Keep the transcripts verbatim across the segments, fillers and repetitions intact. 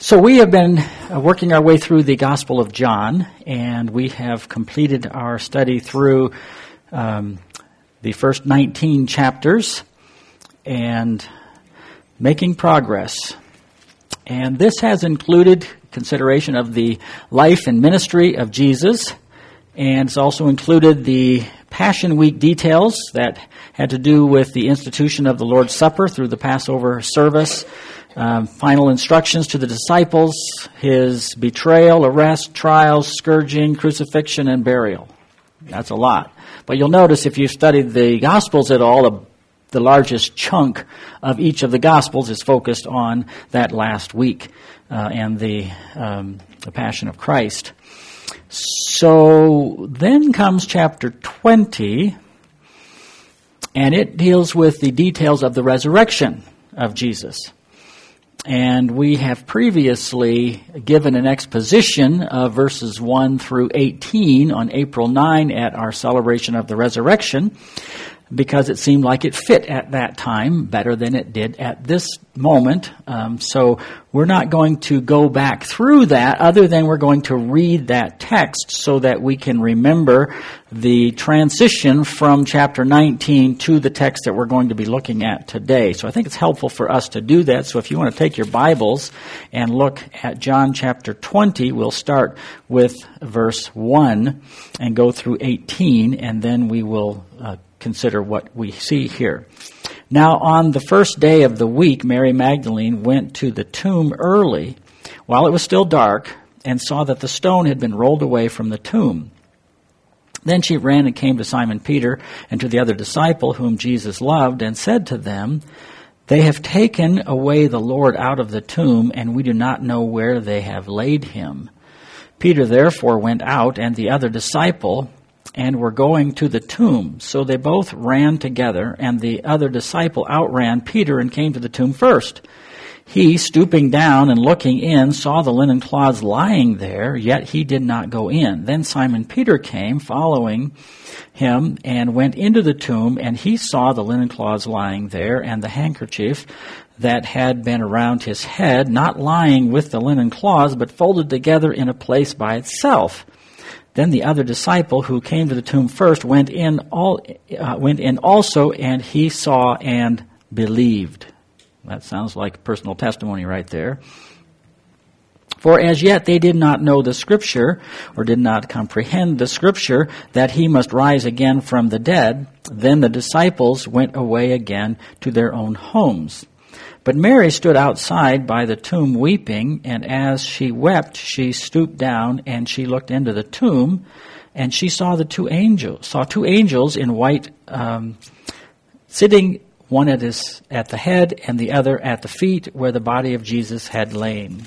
So we have been uh, working our way through the Gospel of John, and we have completed our study through um, the first nineteen chapters and making progress. And this has included consideration of the life and ministry of Jesus, and it's also included the Passion Week details that had to do with the institution of the Lord's Supper through the Passover service, um, final instructions to the disciples, his betrayal, arrest, trials, scourging, crucifixion, and burial. That's a lot. But you'll notice if you've studied the Gospels at all, the, the largest chunk of each of the Gospels is focused on that last week uh, and the, um, the Passion of Christ. So then comes chapter twenty, and it deals with the details of the resurrection of Jesus. And we have previously given an exposition of verses one through eighteen on April ninth at our celebration of the resurrection, because it seemed like it fit at that time better than it did at this moment. Um, so we're not going to go back through that other than we're going to read that text so that we can remember the transition from chapter nineteen to the text that we're going to be looking at today. So I think it's helpful for us to do that. So if you want to take your Bibles and look at John chapter twenty, we'll start with verse one and go through eighteen, and then we will uh, consider what we see here. Now, on the first day of the week, Mary Magdalene went to the tomb early while it was still dark and saw that the stone had been rolled away from the tomb. Then she ran and came to Simon Peter and to the other disciple whom Jesus loved and said to them, "They have taken away the Lord out of the tomb, and we do not know where they have laid him." Peter therefore went out and the other disciple and were going to the tomb. So they both ran together, and the other disciple outran Peter and came to the tomb first. He, stooping down and looking in, saw the linen cloths lying there, yet he did not go in. Then Simon Peter came, following him, and went into the tomb, and he saw the linen cloths lying there, and the handkerchief that had been around his head, not lying with the linen cloths, but folded together in a place by itself. Then the other disciple who came to the tomb first went in all uh, went in also, and he saw and believed. That sounds like personal testimony right there. For as yet they did not know the Scripture, or did not comprehend the Scripture, that he must rise again from the dead. Then the disciples went away again to their own homes. But Mary stood outside by the tomb weeping, and as she wept, she stooped down and she looked into the tomb, and she saw the two angels, saw two angels in white, um, sitting, one at his at the head and the other at the feet, where the body of Jesus had lain.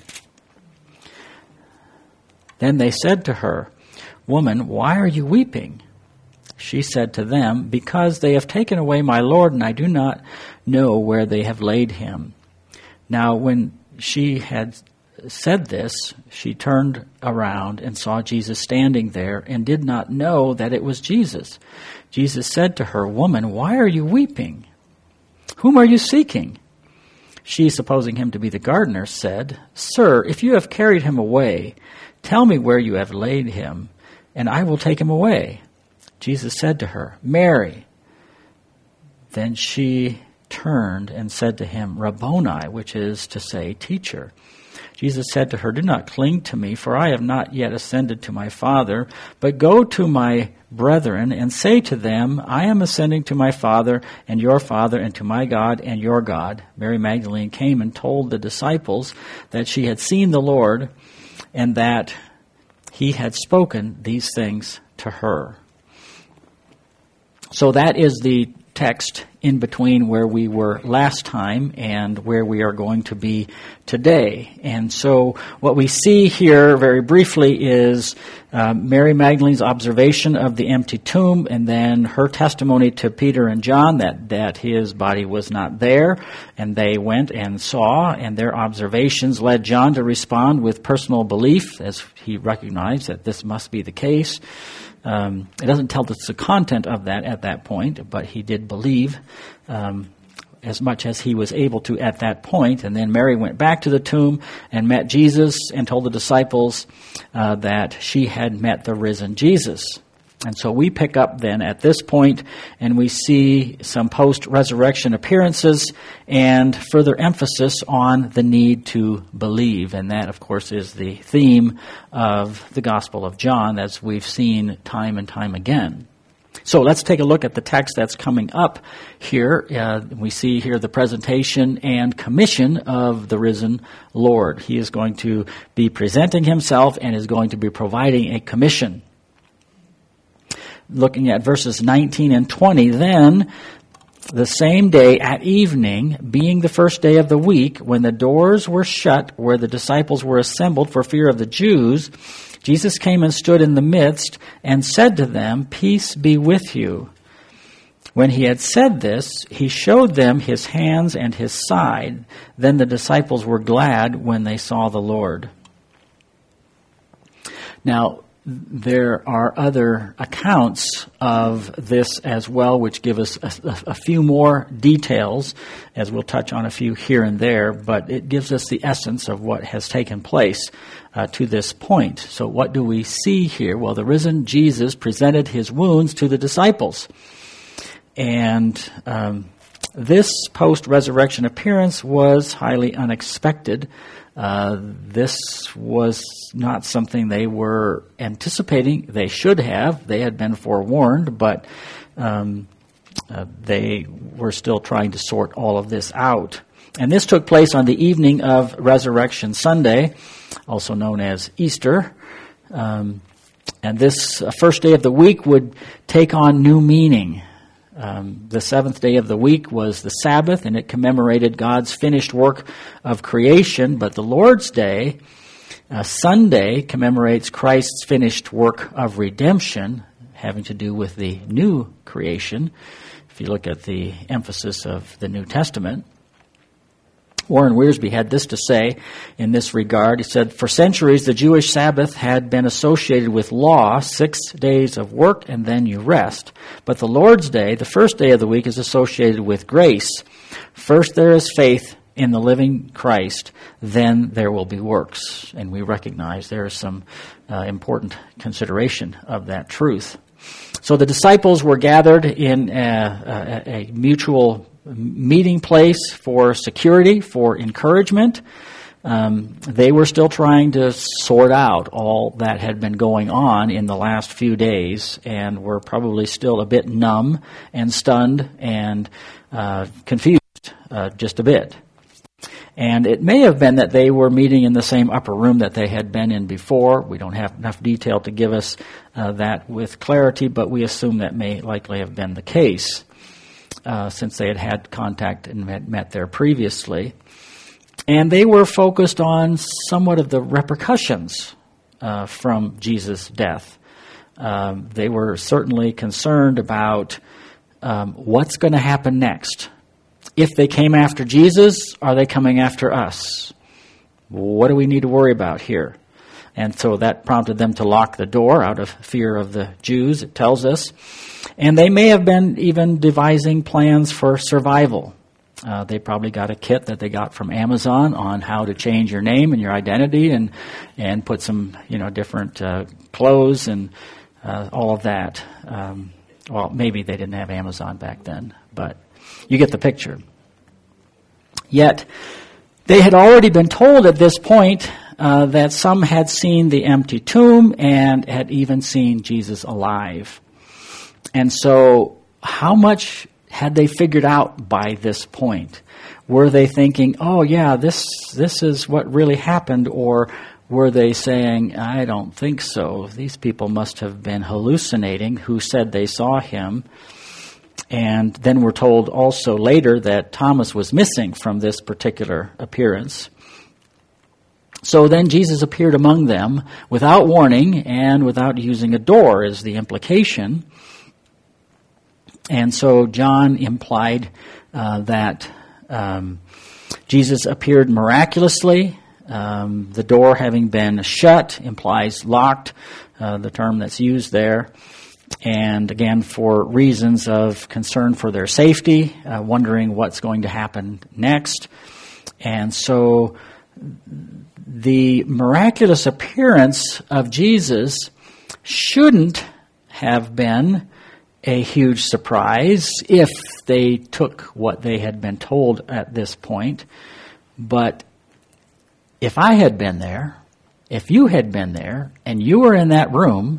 Then they said to her, "Woman, why are you weeping?" She said to them, "Because they have taken away my Lord, and I do not know where they have laid him." Now, when she had said this, she turned around and saw Jesus standing there, and did not know that it was Jesus. Jesus said to her, "Woman, why are you weeping? Whom are you seeking?" She, supposing him to be the gardener, said, "Sir, if you have carried him away, tell me where you have laid him, and I will take him away." Jesus said to her, "Mary." Then she turned and said to him, "Rabboni," which is to say, teacher. Jesus said to her, "Do not cling to me, for I have not yet ascended to my Father, but go to my brethren and say to them, I am ascending to my Father and your Father, and to my God and your God." Mary Magdalene came and told the disciples that she had seen the Lord, and that he had spoken these things to her. So that is the text in between where we were last time and where we are going to be today. And so what we see here very briefly is uh, Mary Magdalene's observation of the empty tomb, and then her testimony to Peter and John that, that his body was not there, and they went and saw, and their observations led John to respond with personal belief as he recognized that this must be the case. Um, it doesn't tell us the content of that at that point, but he did believe um, as much as he was able to at that point. And then Mary went back to the tomb and met Jesus and told the disciples uh, that she had met the risen Jesus. And so we pick up then at this point, and we see some post-resurrection appearances and further emphasis on the need to believe. And that, of course, is the theme of the Gospel of John, as we've seen time and time again. So let's take a look at the text that's coming up here. Uh, we see here the presentation and commission of the risen Lord. He is going to be presenting himself and is going to be providing a commission. Looking at verses nineteen and twenty, then the same day at evening, being the first day of the week, when the doors were shut where the disciples were assembled for fear of the Jews, Jesus came and stood in the midst and said to them, "Peace be with you." When he had said this, he showed them his hands and his side. Then the disciples were glad when they saw the Lord. Now, there are other accounts of this as well, which give us a, a few more details, as we'll touch on a few here and there, but it gives us the essence of what has taken place uh, to this point. So what do we see here? Well, the risen Jesus presented his wounds to the disciples. And um, this post-resurrection appearance was highly unexpected. Uh, this was not something they were anticipating. They should have. They had been forewarned, but um, uh, they were still trying to sort all of this out. And this took place on the evening of Resurrection Sunday, also known as Easter. Um, and this uh, first day of the week would take on new meaning. Um, the seventh day of the week was the Sabbath, and it commemorated God's finished work of creation. But the Lord's Day, uh, Sunday, commemorates Christ's finished work of redemption, having to do with the new creation, if you look at the emphasis of the New Testament. Warren Wiersbe had this to say in this regard. He said, "For centuries, the Jewish Sabbath had been associated with law, six days of work, and then you rest. But the Lord's Day, the first day of the week, is associated with grace. First there is faith in the living Christ, then there will be works." And we recognize there is some uh, important consideration of that truth. So the disciples were gathered in a, a, a mutual meeting place for security, for encouragement. Um, they were still trying to sort out all that had been going on in the last few days, and were probably still a bit numb and stunned and uh, confused uh, just a bit. And it may have been that they were meeting in the same upper room that they had been in before. We don't have enough detail to give us uh, that with clarity, but we assume that may likely have been the case. Uh, since they had had contact and met, met there previously. And they were focused on somewhat of the repercussions uh, from Jesus' death. Um, they were certainly concerned about um, what's going to happen next. If they came after Jesus, are they coming after us? What do we need to worry about here? And so that prompted them to lock the door out of fear of the Jews, it tells us. And they may have been even devising plans for survival. Uh, they probably got a kit that they got from Amazon on how to change your name and your identity, and and put some you know different uh, clothes and uh, all of that. Um, well, maybe they didn't have Amazon back then, but you get the picture. Yet they had already been told at this point uh, that some had seen the empty tomb and had even seen Jesus alive. And so how much had they figured out by this point? Were they thinking, oh yeah, this this is what really happened? Or were they saying, I don't think so. These people must have been hallucinating who said they saw him. And then we're told also later that Thomas was missing from this particular appearance. So then Jesus appeared among them without warning and without using a door, is the implication. And so John implied uh, that um, Jesus appeared miraculously. Um, the door having been shut implies locked, uh, the term that's used there. and again for reasons of concern for their safety, uh, wondering what's going to happen next. And so the miraculous appearance of Jesus shouldn't have been a huge surprise if they took what they had been told at this point. But if I had been there, if you had been there, and you were in that room,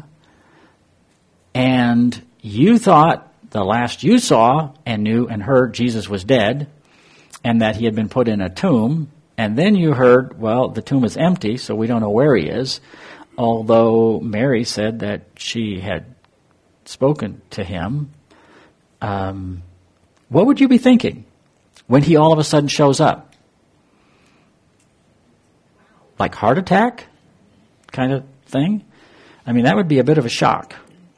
and you thought the last you saw and knew and heard Jesus was dead, and that he had been put in a tomb, and then you heard, well, the tomb is empty, so we don't know where he is, although Mary said that she had spoken to him, um, what would you be thinking when he all of a sudden shows up? Like heart attack kind of thing? I mean, that would be a bit of a shock.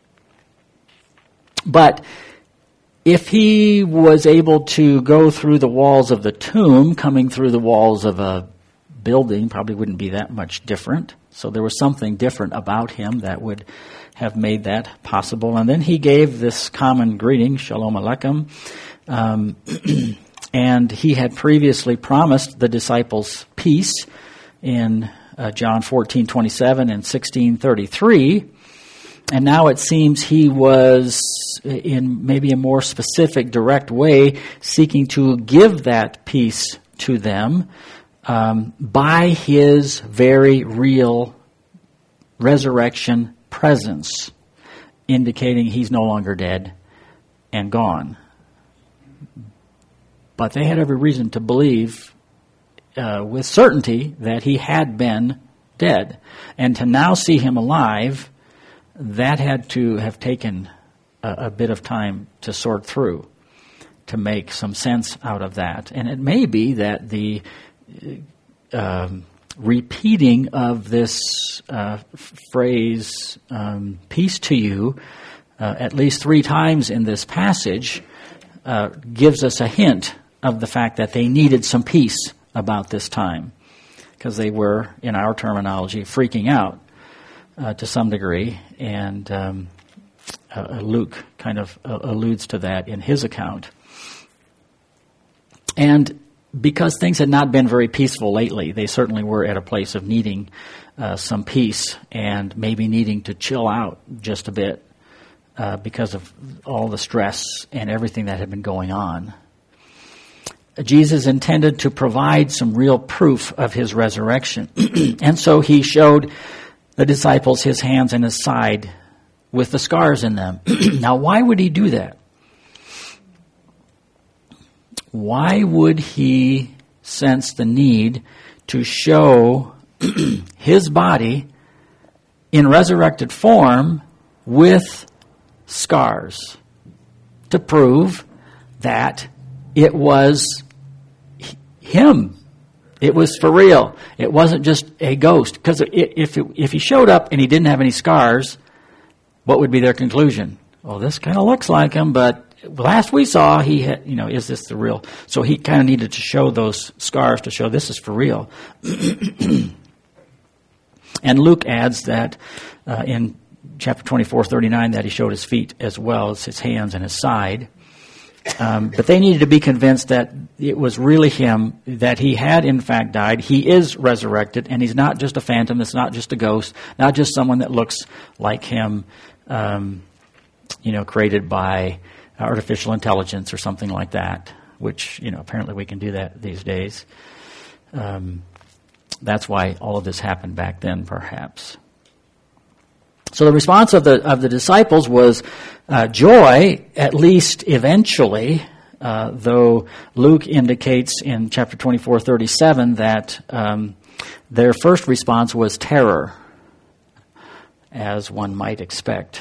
But if he was able to go through the walls of the tomb, coming through the walls of a building probably wouldn't be that much different. So there was something different about him that would have made that possible. And then he gave this common greeting, Shalom Aleichem, um, and he had previously promised the disciples peace in uh, John fourteen twenty-seven and sixteen thirty-three. And now it seems he was, in maybe a more specific, direct way, seeking to give that peace to them um, by his very real resurrection presence, indicating he's no longer dead and gone. But they had every reason to believe uh, with certainty that he had been dead. And to now see him alive, that had to have taken a, a bit of time to sort through, to make some sense out of that. And it may be that the um, repeating of this uh, phrase, um, peace to you, uh, at least three times in this passage, uh, gives us a hint of the fact that they needed some peace about this time, because they were, in our terminology, freaking out uh, to some degree, and um, uh, Luke kind of uh, alludes to that in his account. And because things had not been very peaceful lately, they certainly were at a place of needing uh, some peace and maybe needing to chill out just a bit uh, because of all the stress and everything that had been going on. Jesus intended to provide some real proof of his resurrection. And so he showed the disciples his hands and his side with the scars in them. Now, why would he do that? Why would he sense the need to show his body in resurrected form with scars to prove that it was him? It was for real. It wasn't just a ghost. Because if it, if he showed up and he didn't have any scars, what would be their conclusion? Well, this kind of looks like him, but last we saw, he had, you know, is this the real? So he kind of needed to show those scars to show this is for real. And Luke adds that uh, in chapter twenty-four, thirty-nine, that he showed his feet as well as his hands and his side. Um, but they needed to be convinced that it was really him, that he had in fact died. He is resurrected, and he's not just a phantom. It's not just a ghost, not just someone that looks like him, um, you know, created by artificial intelligence or something like that, which, you know, apparently we can do that these days. Um, that's why all of this happened back then, perhaps. So the response of the of the disciples was uh, joy, at least eventually, uh, though Luke indicates in chapter twenty-four, thirty-seven that um, their first response was terror, as one might expect.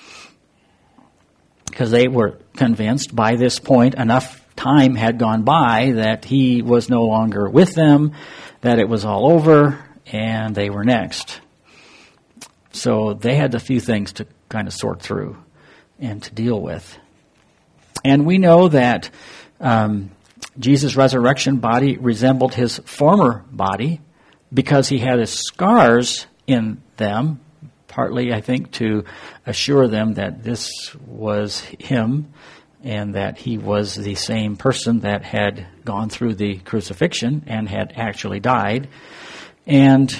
Because they were convinced by this point enough time had gone by that he was no longer with them, that it was all over, and they were next. So they had a few things to kind of sort through and to deal with. And we know that um, Jesus' resurrection body resembled his former body because he had his scars in them, partly, I think, to assure them that this was him and that he was the same person that had gone through the crucifixion and had actually died. And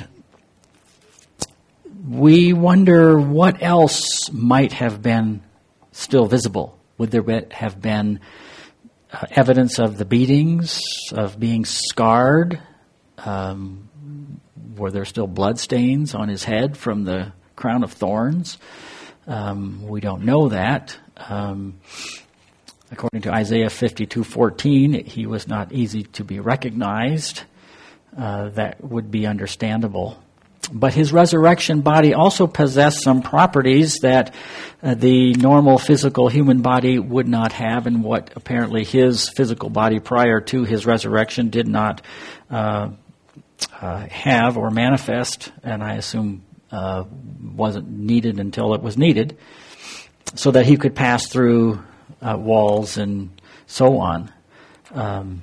we wonder what else might have been still visible. Would there be, have been uh, evidence of the beatings, of being scarred? Um, were there still blood stains on his head from the crown of thorns? Um, we don't know that. Um, according to Isaiah fifty-two fourteen, he was not easy to be recognized. Uh, that would be understandable. But his resurrection body also possessed some properties that uh, the normal physical human body would not have, and what apparently his physical body prior to his resurrection did not uh, uh, have or manifest, and I assume uh, wasn't needed until it was needed, so that he could pass through uh, walls and so on, um,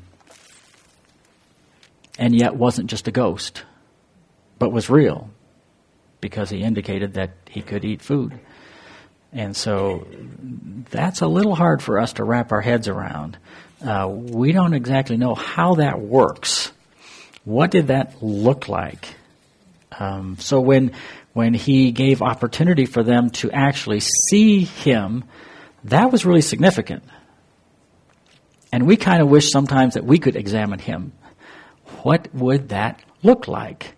and yet wasn't just a ghost, but was real, because he indicated that he could eat food. And so that's a little hard for us to wrap our heads around. Uh, we don't exactly know how that works. What did that look like? Um, so when when he gave opportunity for them to actually see him, that was really significant. And we kind of wish sometimes that we could examine him. What would that look like?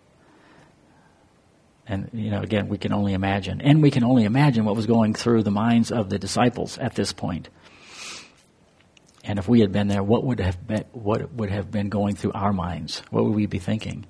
And, you know, again, we can only imagine. And we can only imagine what was going through the minds of the disciples at this point. And if we had been there, what would have been, what would have been going through our minds? What would we be thinking?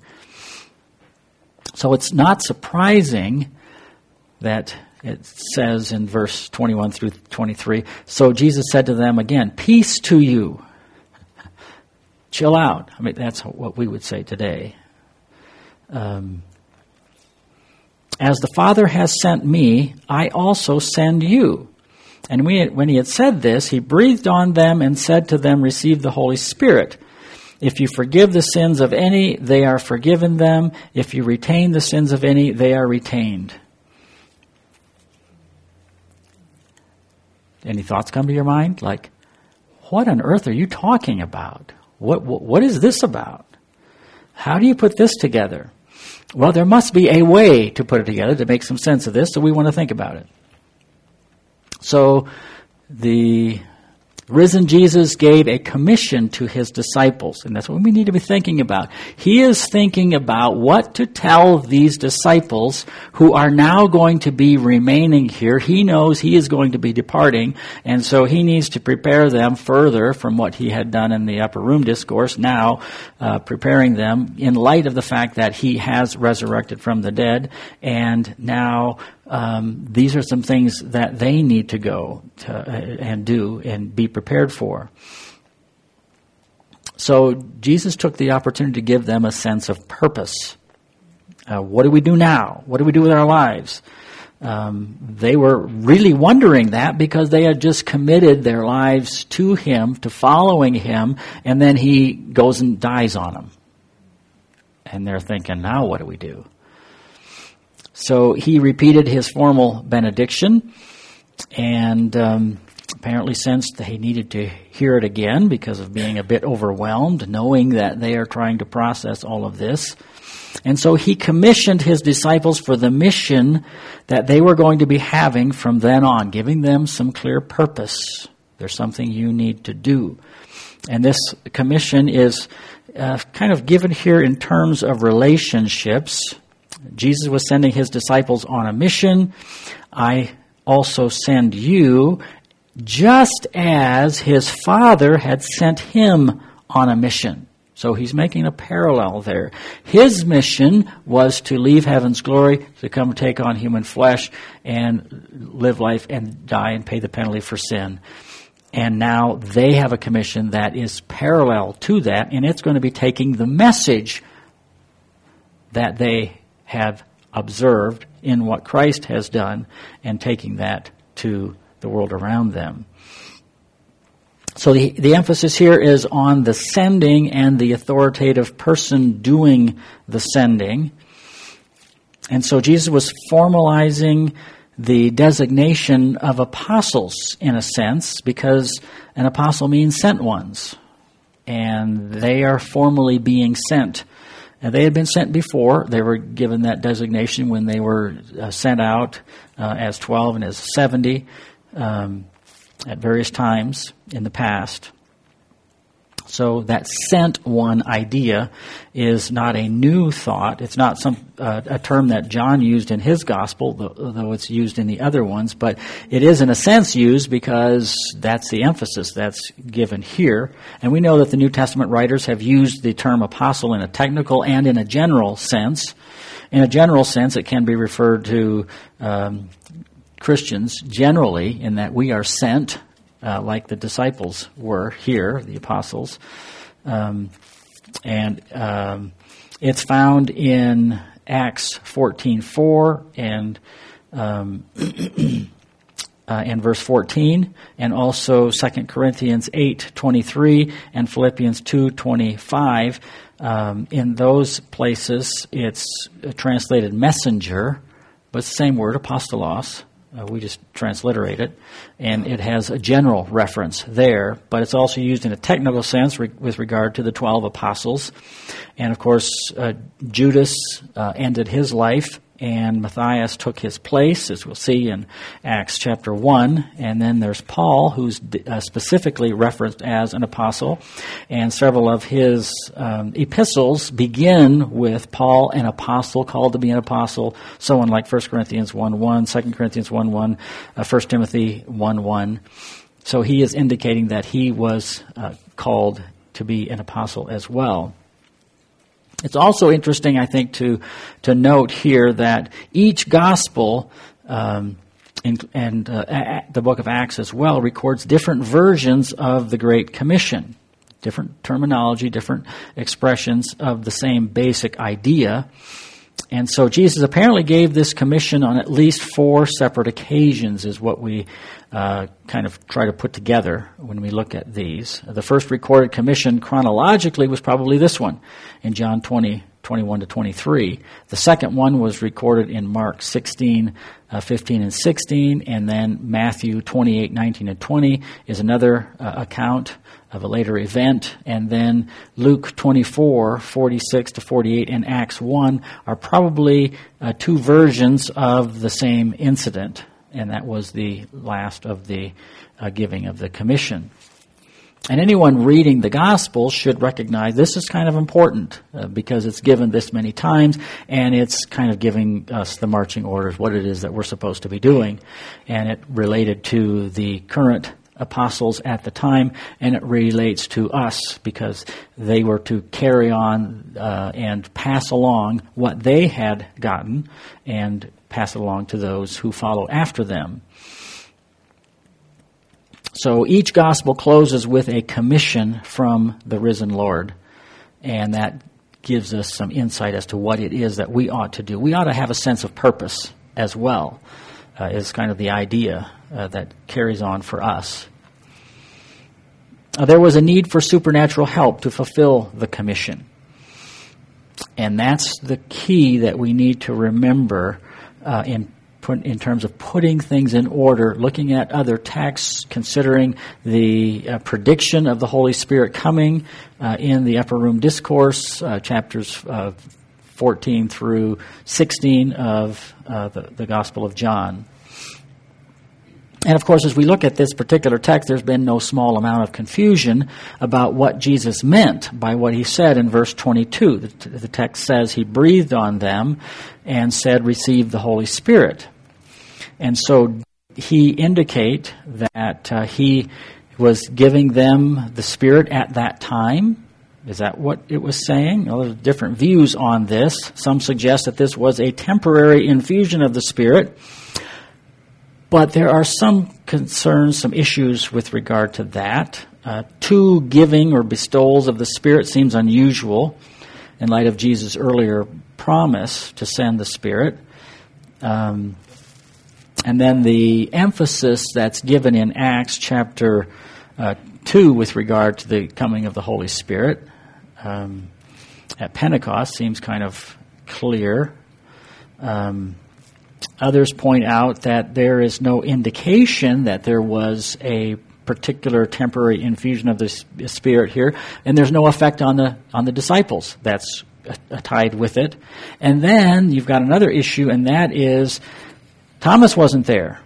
So it's not surprising that it says in verse twenty-one through twenty-three, so Jesus said to them again, peace to you. Chill out. I mean, that's what we would say today. Um, As the Father has sent me, I also send you. And when he had said this, he breathed on them and said to them, receive the Holy Spirit. If you forgive the sins of any, they are forgiven them. If you retain the sins of any, they are retained. Any thoughts come to your mind? Like, what on earth are you talking about? What, what, what is this about? How do you put this together? Well, there must be a way to put it together to make some sense of this, so we want to think about it. So the risen Jesus gave a commission to his disciples, and that's what we need to be thinking about. He is thinking about what to tell these disciples who are now going to be remaining here. He knows he is going to be departing, and so he needs to prepare them further from what he had done in the upper room discourse, now uh, preparing them in light of the fact that he has resurrected from the dead, and now Um, these are some things that they need to go to, uh, and do and be prepared for. So Jesus took the opportunity to give them a sense of purpose. Uh, what do we do now? What do we do with our lives? Um, they were really wondering that because they had just committed their lives to him, to following him, and then he goes and dies on them. And they're thinking, now what do we do? So he repeated his formal benediction and um, apparently sensed that he needed to hear it again because of being a bit overwhelmed, knowing that they are trying to process all of this. And so he commissioned his disciples for the mission that they were going to be having from then on, giving them some clear purpose. There's something you need to do. And this commission is uh, kind of given here in terms of relationships. Jesus was sending his disciples on a mission. I also send you, just as his Father had sent him on a mission. So he's making a parallel there. His mission was to leave heaven's glory, to come take on human flesh and live life and die and pay the penalty for sin. And now they have a commission that is parallel to that, and it's going to be taking the message that they have observed in what Christ has done and taking that to the world around them. So the, the emphasis here is on the sending and the authoritative person doing the sending. And so Jesus was formalizing the designation of apostles in a sense, because an apostle means sent ones. And they are formally being sent. And they had been sent before. They were given that designation when they were uh, sent out uh, as twelve and as seventy um, at various times in the past. So that sent one idea is not a new thought. It's not some uh, a term that John used in his gospel, though, though it's used in the other ones. But it is in a sense used because that's the emphasis that's given here. And we know that the New Testament writers have used the term apostle in a technical and in a general sense. In a general sense, it can be referred to um, Christians generally in that we are sent, Uh, like the disciples were here, the apostles. Um, and um, it's found in Acts fourteen four and um, uh, and verse fourteen, and also Second Corinthians eight twenty-three and Philippians two twenty-five. Um, in those places, it's translated messenger, but it's the same word, apostolos. Uh, we just transliterate it, and it has a general reference there, but it's also used in a technical sense re- with regard to the twelve apostles. And of course, uh, Judas uh, ended his life, and Matthias took his place, as we'll see in Acts chapter one. And then there's Paul, who's uh, specifically referenced as an apostle, and several of his um, epistles begin with Paul, an apostle, called to be an apostle, so on, like First Corinthians one one, Second Corinthians one one, uh, First Timothy one one. So he is indicating that he was uh, called to be an apostle as well. It's also interesting, I think, to to note here that each gospel, um, in, and uh, a, the book of Acts as well, records different versions of the Great Commission, different terminology, different expressions of the same basic idea. And so Jesus apparently gave this commission on at least four separate occasions, is what we uh, kind of try to put together when we look at these. The first recorded commission chronologically was probably this one in John twenty, twenty-one to twenty-three. The second one was recorded in Mark sixteen, uh, fifteen and sixteen, and then Matthew twenty-eight, nineteen and twenty is another uh, account of a later event, and then Luke twenty-four, forty-six to forty-eight, and Acts one are probably uh, two versions of the same incident, and that was the last of the uh, giving of the commission. And anyone reading the Gospel should recognize this is kind of important uh, because it's given this many times, and it's kind of giving us the marching orders, what it is that we're supposed to be doing, and it related to the current apostles at the time, and it relates to us because they were to carry on uh, and pass along what they had gotten and pass it along to those who follow after them. So each gospel closes with a commission from the risen Lord, and that gives us some insight as to what it is that we ought to do. We ought to have a sense of purpose as well, uh, is kind of the idea uh, that carries on for us. Uh, there was a need for supernatural help to fulfill the commission. And that's the key that we need to remember uh, in put, in terms of putting things in order, looking at other texts, considering the uh, prediction of the Holy Spirit coming uh, in the Upper Room Discourse, uh, chapters uh, fourteen through sixteen of uh, the, the Gospel of John. And of course, as we look at this particular text, there's been no small amount of confusion about what Jesus meant by what he said in verse twenty-two. The, the text says he breathed on them and said, receive the Holy Spirit. And so he indicate that uh, he was giving them the Spirit at that time. Is that what it was saying? Well, there's different views on this. Some suggest that this was a temporary infusion of the Spirit. But there are some concerns, some issues with regard to that. Uh, two giving or bestowals of the Spirit seems unusual in light of Jesus' earlier promise to send the Spirit. Um, and then the emphasis that's given in Acts chapter uh, two with regard to the coming of the Holy Spirit um, at Pentecost seems kind of clear. Um, others point out that there is no indication that there was a particular temporary infusion of the Spirit here, and there's no effect on the on the disciples that's uh, tied with it. And then you've got another issue, and that is Thomas wasn't there.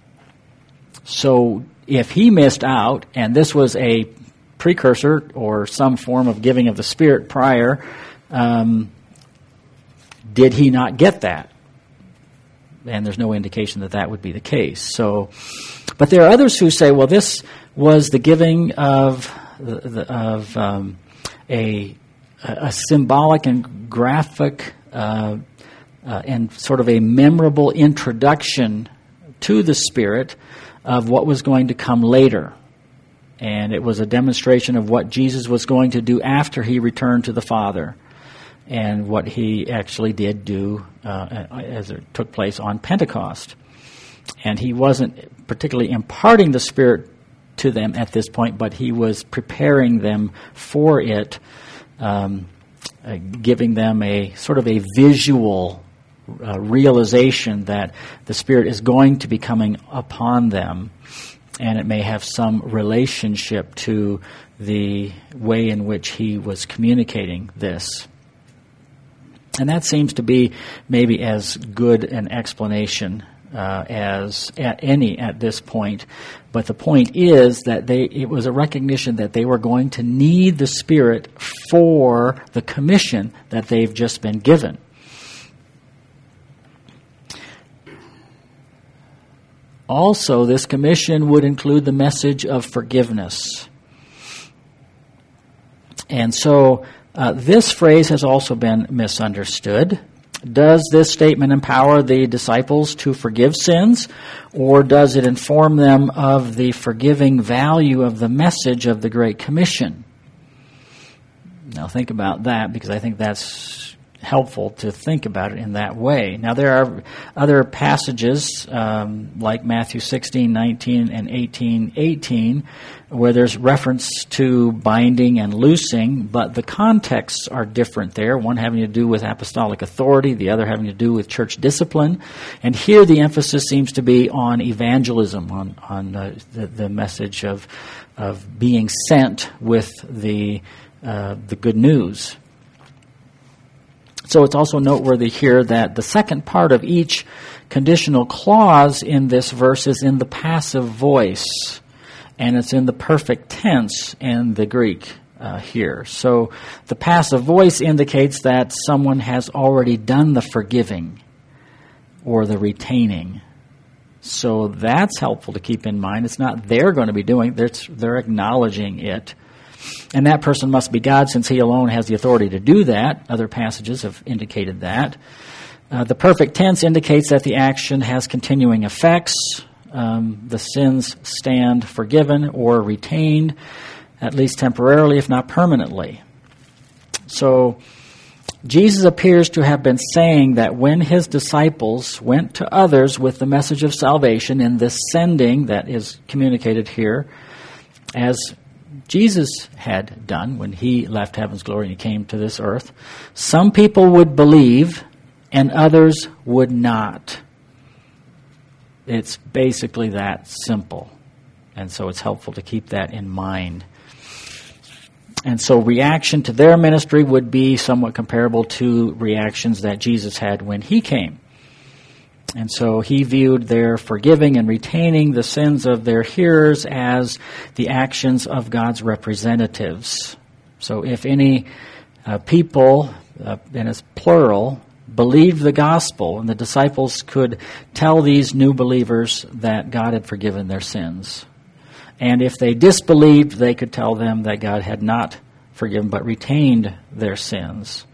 So if he missed out, and this was a precursor or some form of giving of the Spirit prior, um, did he not get that? And there's no indication that that would be the case. So, but there are others who say, well, this was the giving of the, the, of um, a a symbolic and graphic uh, uh, and sort of a memorable introduction to the Spirit of what was going to come later. And it was a demonstration of what Jesus was going to do after he returned to the Father, and what he actually did do uh, as it took place on Pentecost. And he wasn't particularly imparting the Spirit to them at this point, but he was preparing them for it, um, uh, giving them a sort of a visual uh, realization that the Spirit is going to be coming upon them, and it may have some relationship to the way in which he was communicating this. And that seems to be maybe as good an explanation uh, as at any at this point. But the point is that they it was a recognition that they were going to need the Spirit for the commission that they've just been given. Also, this commission would include the message of forgiveness. And so Uh, this phrase has also been misunderstood. Does this statement empower the disciples to forgive sins, or does it inform them of the forgiving value of the message of the Great Commission? Now think about that, because I think that's helpful to think about it in that way. Now there are other passages um, like Matthew sixteen nineteen and eighteen eighteen where there's reference to binding and loosing, but the contexts are different there, one having to do with apostolic authority, the other having to do with church discipline. And here the emphasis seems to be on evangelism, on, on uh, the, the message of, of being sent with the, uh, the good news. So it's also noteworthy here that the second part of each conditional clause in this verse is in the passive voice, and it's in the perfect tense in the Greek uh, here. So the passive voice indicates that someone has already done the forgiving or the retaining. So that's helpful to keep in mind. It's not they're going to be doing it, they're, they're acknowledging it. And that person must be God, since he alone has the authority to do that. Other passages have indicated that. Uh, the perfect tense indicates that the action has continuing effects. Um, the sins stand forgiven or retained, at least temporarily, if not permanently. So Jesus appears to have been saying that when his disciples went to others with the message of salvation in this sending that is communicated here, as Jesus had done when he left heaven's glory and he came to this earth, some people would believe and others would not. It's basically that simple. And so it's helpful to keep that in mind. And so reaction to their ministry would be somewhat comparable to reactions that Jesus had when he came. And so he viewed their forgiving and retaining the sins of their hearers as the actions of God's representatives. So if any uh, people, uh, and it's plural, believed the gospel, and the disciples could tell these new believers that God had forgiven their sins. And if they disbelieved, they could tell them that God had not forgiven but retained their sins.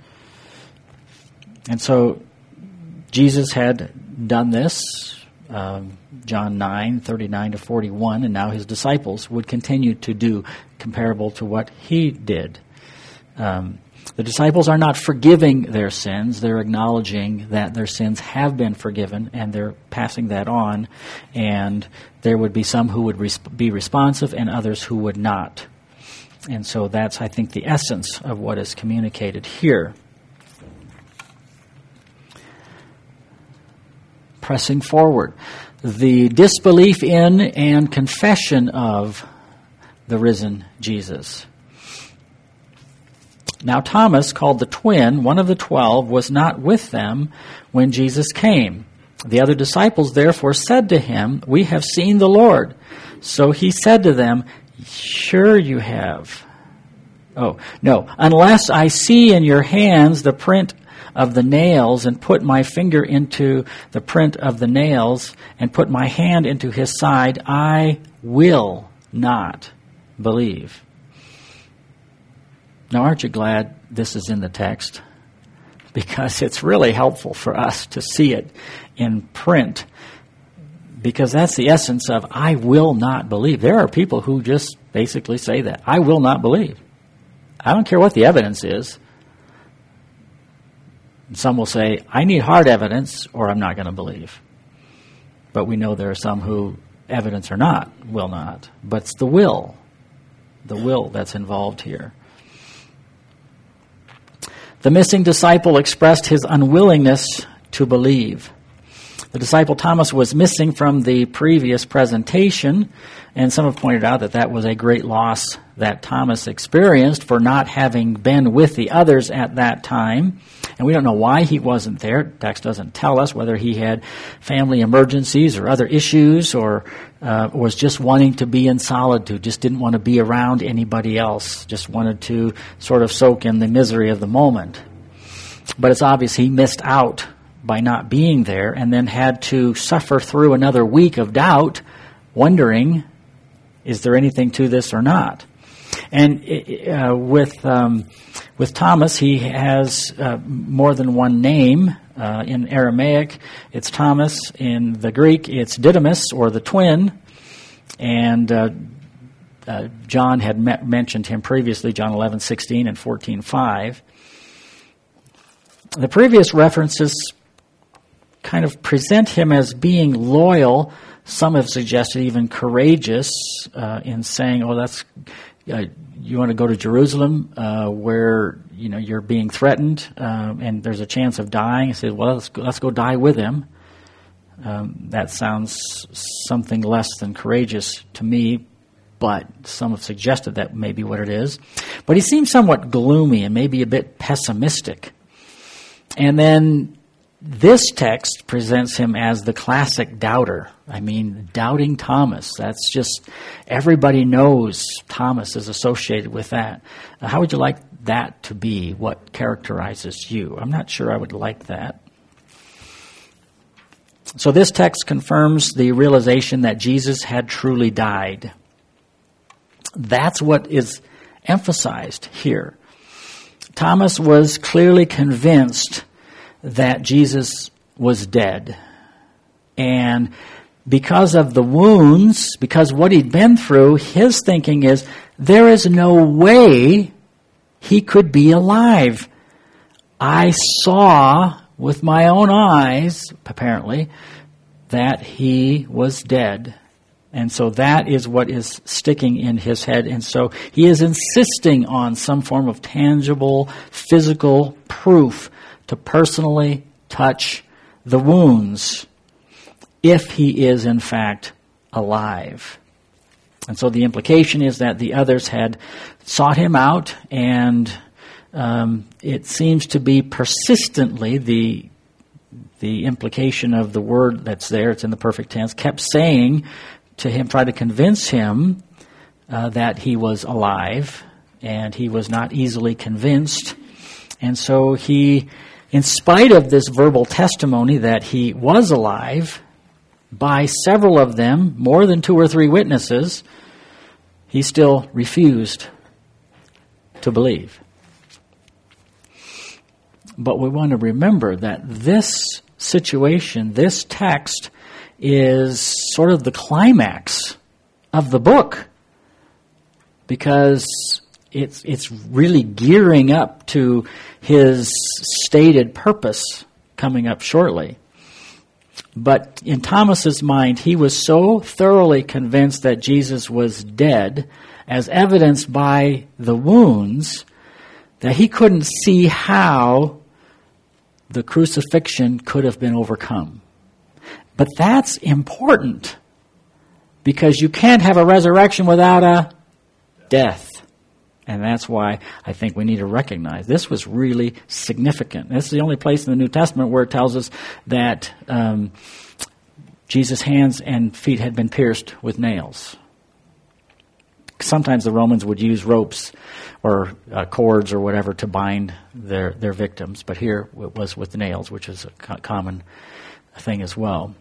And so Jesus had done this, um, John nine, thirty-nine to forty-one, and now his disciples would continue to do comparable to what he did. Um, the disciples are not forgiving their sins. They're acknowledging that their sins have been forgiven, and they're passing that on, and there would be some who would resp- be responsive and others who would not. And so that's, I think, the essence of what is communicated here. pressing forward. The disbelief in and confession of the risen Jesus. Now Thomas, called the twin, one of the twelve, was not with them when Jesus came. The other disciples therefore said to him, "We have seen the Lord." So he said to them, "Sure you have." Oh, no. "Unless I see in your hands the print of the nails, and put my finger into the print of the nails, and put my hand into his side, I will not believe." Now, aren't you glad this is in the text? Because it's really helpful for us to see it in print. Because that's the essence of "I will not believe." There are people who just basically say that. I will not believe. I don't care what the evidence is. Some will say, I need hard evidence or I'm not going to believe. But we know there are some who, evidence or not, will not. But it's the will. The will that's involved here. The missing disciple expressed his unwillingness to believe. The disciple Thomas was missing from the previous presentation, and some have pointed out that that was a great loss that Thomas experienced for not having been with the others at that time. And we don't know why he wasn't there. The text doesn't tell us whether he had family emergencies or other issues, or uh, was just wanting to be in solitude, just didn't want to be around anybody else, just wanted to sort of soak in the misery of the moment. But it's obvious he missed out by not being there, and then had to suffer through another week of doubt, wondering, is there anything to this or not? And uh, with um, with Thomas, he has uh, more than one name. Uh, in Aramaic, it's Thomas. In the Greek, it's Didymus, or the twin. And uh, uh, John had met, mentioned him previously, John eleven sixteen and fourteen five. The previous references kind of present him as being loyal. Some have suggested even courageous uh, in saying, "Oh, that's uh, you want to go to Jerusalem, uh, where you know you're being threatened, uh, and there's a chance of dying." He said, "Well, let's go, let's go die with him." Um, that sounds something less than courageous to me, but some have suggested that may be what it is. But he seems somewhat gloomy and maybe a bit pessimistic. And then this text presents him as the classic doubter. I mean, doubting Thomas. That's just, everybody knows Thomas is associated with that. Uh, how would you like that to be what characterizes you? I'm not sure I would like that. So this text confirms the realization that Jesus had truly died. That's what is emphasized here. Thomas was clearly convinced that Jesus was dead. And because of the wounds, because what he'd been through, his thinking is, there is no way he could be alive. I saw with my own eyes, apparently, that he was dead. And so that is what is sticking in his head. And so he is insisting on some form of tangible, physical proof to personally touch the wounds if he is in fact alive. And so the implication is that the others had sought him out, and um, it seems to be persistently the the implication of the word that's there, it's in the perfect tense, kept saying to him, try to convince him uh, that he was alive, and he was not easily convinced. And so he, in spite of this verbal testimony that he was alive, by several of them, more than two or three witnesses, he still refused to believe. But we want to remember that this situation, this text, is sort of the climax of the book, because it's it's really gearing up to his stated purpose coming up shortly. But in Thomas's mind, he was so thoroughly convinced that Jesus was dead, as evidenced by the wounds, that he couldn't see how the crucifixion could have been overcome. But that's important because you can't have a resurrection without a death. And that's why I think we need to recognize this was really significant. This is the only place in the New Testament where it tells us that um, Jesus' hands and feet had been pierced with nails. Sometimes the Romans would use ropes or uh, cords or whatever to bind their, their victims, but here it was with nails, which is a co- common thing as well.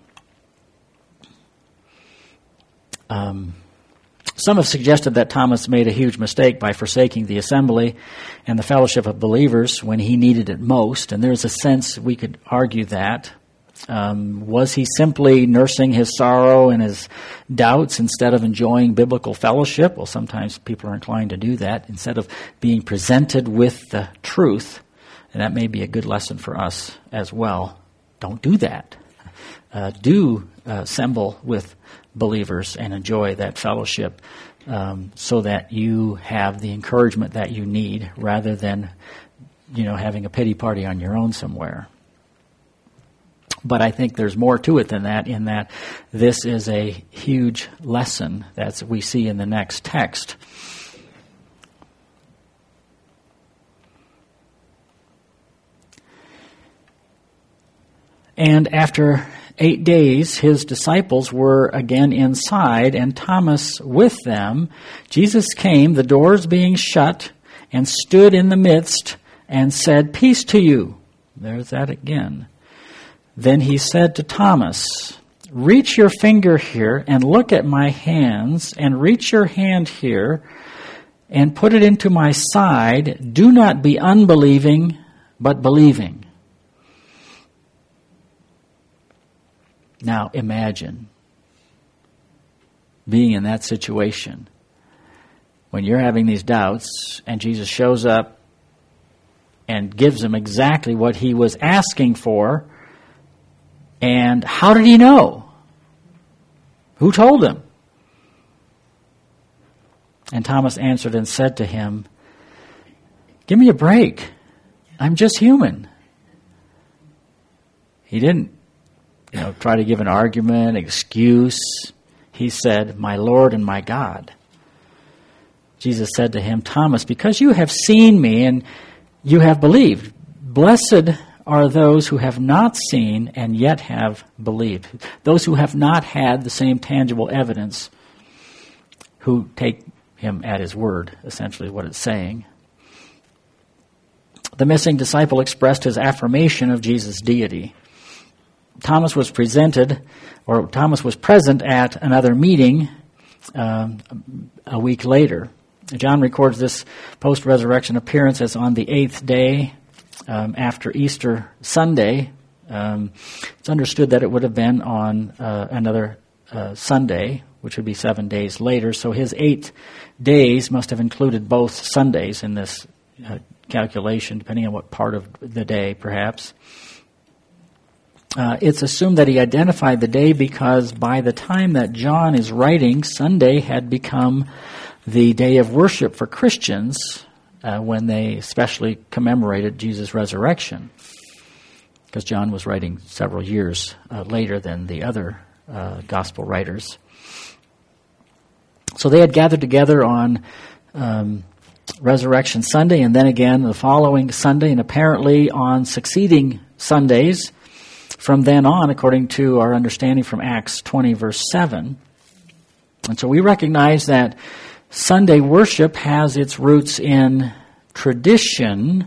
Um, some have suggested that Thomas made a huge mistake by forsaking the assembly and the fellowship of believers when he needed it most, and there's a sense we could argue that. Um, was he simply nursing his sorrow and his doubts instead of enjoying biblical fellowship? Well, sometimes people are inclined to do that instead of being presented with the truth, and that may be a good lesson for us as well. Don't do that. Uh, do uh, assemble with believers and enjoy that fellowship um, so that you have the encouragement that you need rather than, you know, having a pity party on your own somewhere. But I think there's more to it than that, in that this is a huge lesson that we see in the next text. And after eight days, his disciples were again inside, and Thomas with them. Jesus came, the doors being shut, and stood in the midst and said, "Peace to you." There's that again. Then he said to Thomas, "Reach your finger here and look at my hands, and reach your hand here and put it into my side. Do not be unbelieving, but believing." Now imagine being in that situation when you're having these doubts and Jesus shows up and gives him exactly what he was asking for. And how did he know? Who told him? And Thomas answered and said to him, "Give me a break. I'm just human." He didn't, you know, try to give an argument, excuse. He said, "My Lord and my God." Jesus said to him, "Thomas, because you have seen me and you have believed, blessed are those who have not seen and yet have believed." Those who have not had the same tangible evidence, who take him at his word, essentially is what it's saying. The missing disciple expressed his affirmation of Jesus' deity. Thomas was presented, or Thomas was present at another meeting um, a week later. John records this post-resurrection appearance as on the eighth day Um, after Easter Sunday. Um, it's understood that it would have been on uh, another uh, Sunday, which would be seven days later. So his eight days must have included both Sundays in this uh, calculation, depending on what part of the day, perhaps. Uh, it's assumed that he identified the day because by the time that John is writing, Sunday had become the day of worship for Christians, Uh, when they especially commemorated Jesus' resurrection, because John was writing several years uh, later than the other uh, gospel writers. So they had gathered together on um, Resurrection Sunday, and then again the following Sunday, and apparently on succeeding Sundays from then on, according to our understanding from Acts twenty, verse seven. And so we recognize that Sunday worship has its roots in tradition,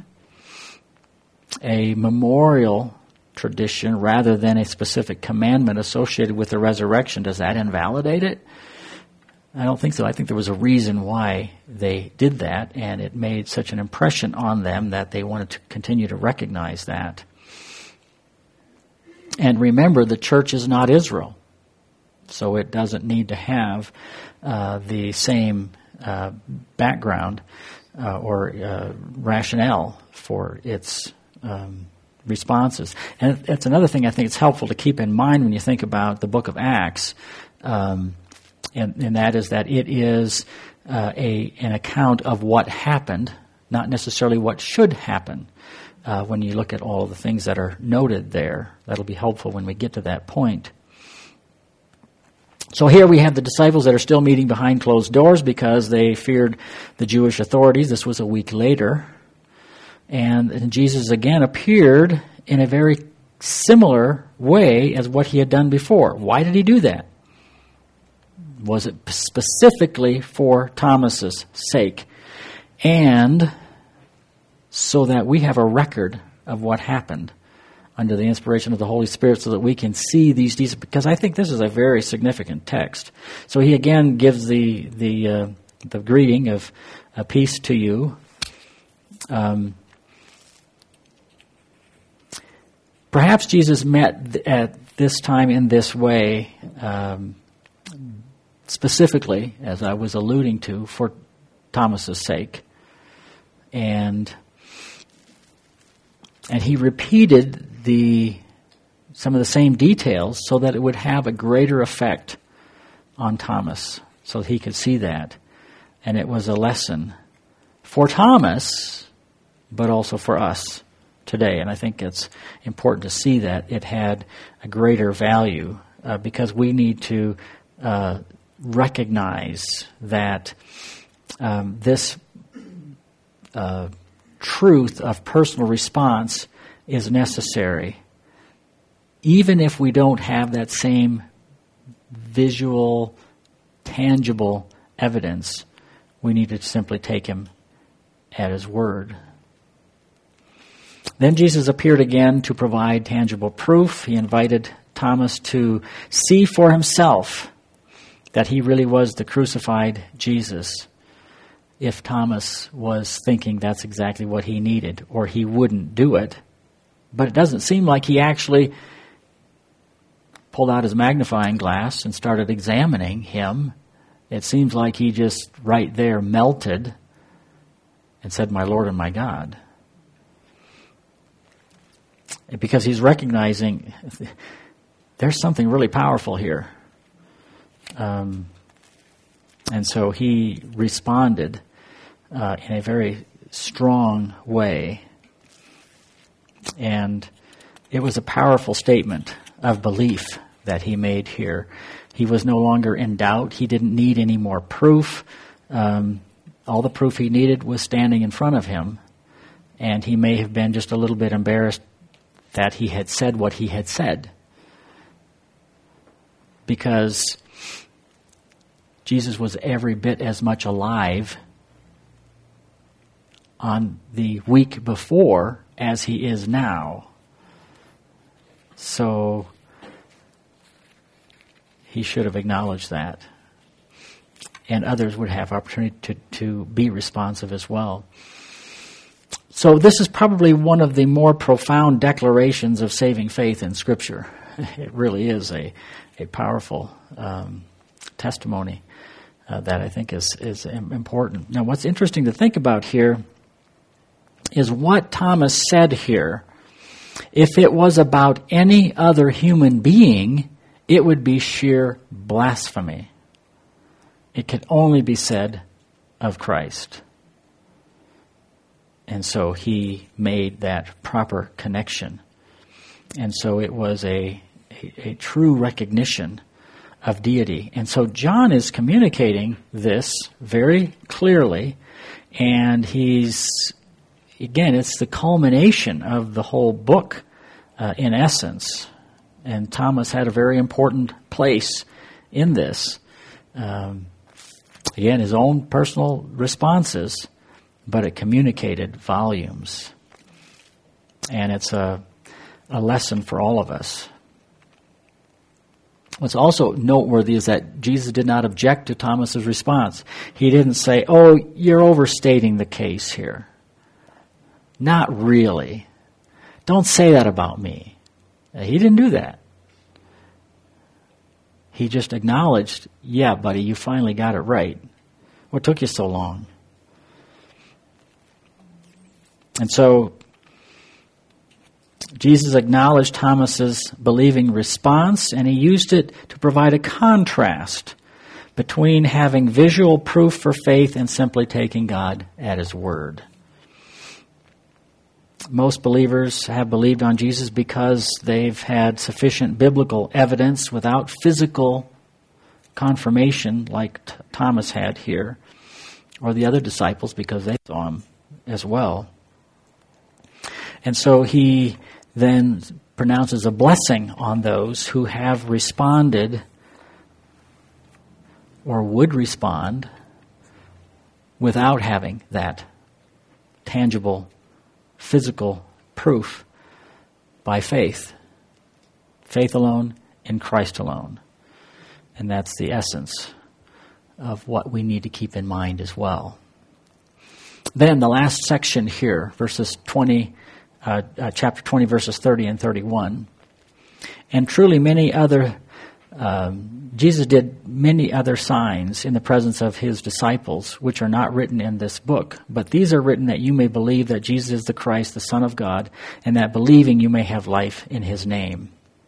a memorial tradition, rather than a specific commandment associated with the resurrection. Does that invalidate it? I don't think so. I think there was a reason why they did that, and it made such an impression on them that they wanted to continue to recognize that. And remember, the church is not Israel, so it doesn't need to have uh, the same uh, background uh, or uh, rationale for its um, responses. And that's another thing I think it's helpful to keep in mind when you think about the book of Acts, um, and, and that is that it is uh, a an account of what happened, not necessarily what should happen. Uh, when you look at all the things that are noted there, that'll be helpful when we get to that point. So here we have the disciples that are still meeting behind closed doors because they feared the Jewish authorities. This was a week later. And, and Jesus again appeared in a very similar way as what he had done before. Why did he do that? Was it specifically for Thomas's sake? And so that we have a record of what happened under the inspiration of the Holy Spirit so that we can see these deeds, because I think this is a very significant text. So he again gives the the uh, the greeting of uh, peace to you. Um, perhaps Jesus met th- at this time in this way, um, specifically, as I was alluding to, for Thomas's sake. And and he repeated the some of the same details so that it would have a greater effect on Thomas, so he could see that. And it was a lesson for Thomas, but also for us today. And I think it's important to see that it had a greater value uh, because we need to uh, recognize that um, this uh, truth of personal response is necessary. Even if we don't have that same visual, tangible evidence, we need to simply take him at his word. Then Jesus appeared again to provide tangible proof. He invited Thomas to see for himself that he really was the crucified Jesus. If Thomas was thinking that's exactly what he needed, or he wouldn't do it. But it doesn't seem like he actually pulled out his magnifying glass and started examining him. It seems like he just right there melted and said, "My Lord and my God." Because he's recognizing there's something really powerful here. Um, and so he responded uh, in a very strong way. And it was a powerful statement of belief that he made here. He was no longer in doubt. He didn't need any more proof. Um, all the proof he needed was standing in front of him. And he may have been just a little bit embarrassed that he had said what he had said. Because Jesus was every bit as much alive on the week before as he is now. So he should have acknowledged that. And others would have opportunity to, to be responsive as well. So this is probably one of the more profound declarations of saving faith in Scripture. It really is a, a powerful um, testimony uh, that I think is, is important. Now, what's interesting to think about here is what Thomas said here. If it was about any other human being, it would be sheer blasphemy. It could only be said of Christ. And so he made that proper connection. And so it was a, a, a true recognition of deity. And so John is communicating this very clearly, and he's, again, it's the culmination of the whole book uh, in essence. And Thomas had a very important place in this. Um, again, his own personal responses, but it communicated volumes. And it's a, a lesson for all of us. What's also noteworthy is that Jesus did not object to Thomas's response. He didn't say, "Oh, you're overstating the case here." Not really. Don't say that about me. He didn't do that. He just acknowledged, "Yeah, buddy, you finally got it right. What took you so long?" And so Jesus acknowledged Thomas's believing response, and he used it to provide a contrast between having visual proof for faith and simply taking God at his word. Most believers have believed on Jesus because they've had sufficient biblical evidence without physical confirmation like T- Thomas had here, or the other disciples, because they saw him as well. And so he then pronounces a blessing on those who have responded or would respond without having that tangible, physical proof by faith. Faith alone in Christ alone. And that's the essence of what we need to keep in mind as well. Then the last section here, verses twenty, uh, uh, chapter twenty, verses thirty and thirty-one. And truly many other, um, Jesus did many other signs in the presence of his disciples, which are not written in this book. But these are written that you may believe that Jesus is the Christ, the Son of God, and that believing you may have life in his name.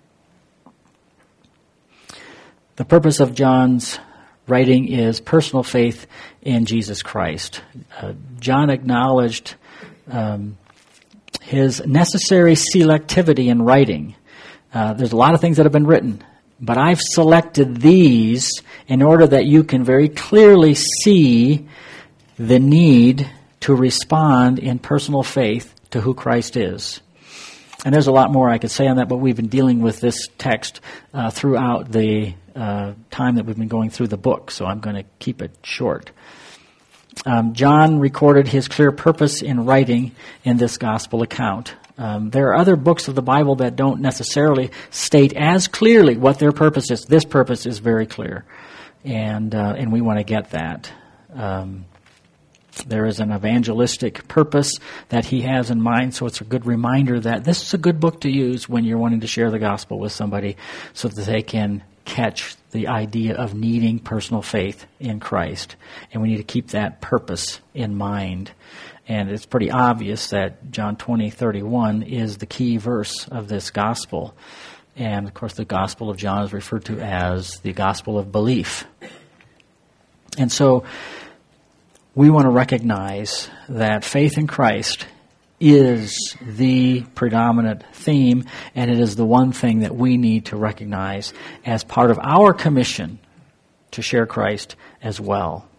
The purpose of John's writing is personal faith in Jesus Christ. Uh, John acknowledged um, his necessary selectivity in writing. Uh, there's a lot of things that have been written, but I've selected these in order that you can very clearly see the need to respond in personal faith to who Christ is. And there's a lot more I could say on that, but we've been dealing with this text uh, throughout the uh, time that we've been going through the book, so I'm going to keep it short. Um, John recorded his clear purpose in writing in this gospel account. Um, there are other books of the Bible that don't necessarily state as clearly what their purpose is. This purpose is very clear, and uh, and we want to get that. Um, There is an evangelistic purpose that he has in mind, so it's a good reminder that this is a good book to use when you're wanting to share the gospel with somebody so that they can catch the idea of needing personal faith in Christ. And we need to keep that purpose in mind. And it's pretty obvious that John twenty thirty-one is the key verse of this gospel. And, of course, the Gospel of John is referred to as the gospel of belief. And so we want to recognize that faith in Christ is the predominant theme, and it is the one thing that we need to recognize as part of our commission to share Christ as well.